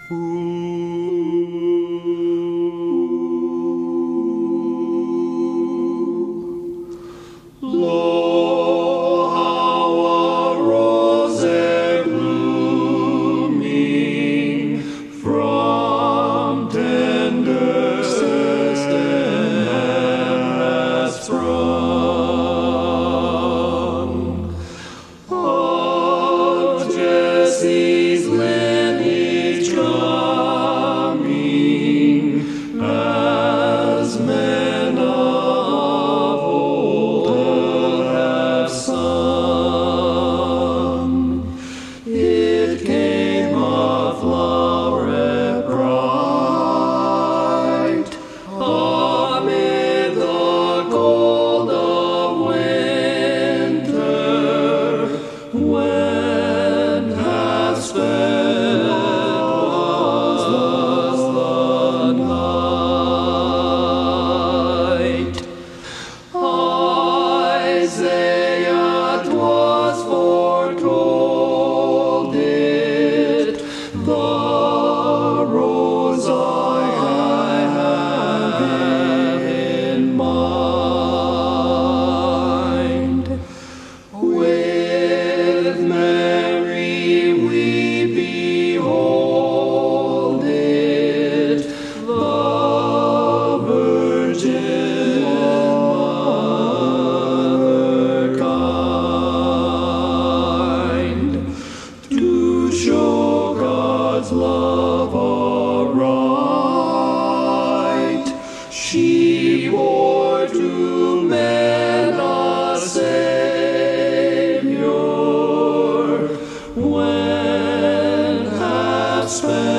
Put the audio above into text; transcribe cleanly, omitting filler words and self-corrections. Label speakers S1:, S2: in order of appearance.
S1: Lo, how a rose blooming from tender stem has sprung. Of Jesse's lineage coming, as men of old have sung. It came a floweret bright amid the cold of winter, when half spent was the night. Isaiah 'twas foretold it, the rose I have in mind. With Mary we behold it, the Virgin Mother kind, to show God's love aright. She bore to men a Savior, when half spent